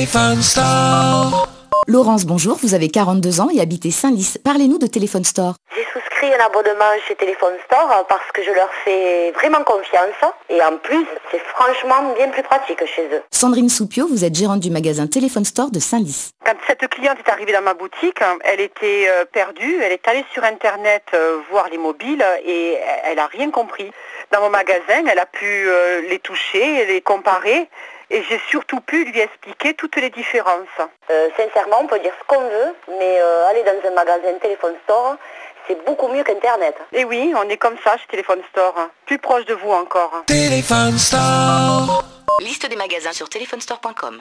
Téléphone Store. Laurence, bonjour, vous avez 42 ans et habitez Saint-Lys. Parlez-nous de Téléphone Store. J'ai souscrit un abonnement chez Téléphone Store parce que je leur fais vraiment confiance et en plus, c'est franchement bien plus pratique chez eux. Sandrine Soupio, vous êtes gérante du magasin Téléphone Store de Saint-Lys. Quand cette cliente est arrivée dans ma boutique, elle était perdue, elle est allée sur Internet voir les mobiles et elle n'a rien compris. Dans mon magasin, elle a pu les toucher, les comparer et j'ai surtout pu lui expliquer toutes les différences. Sincèrement, on peut dire ce qu'on veut, mais aller dans un magasin Téléphone Store, c'est beaucoup mieux qu'Internet. Et oui, on est comme ça chez Téléphone Store, plus proche de vous encore. Téléphone Store. Liste des magasins sur téléphonestore.com.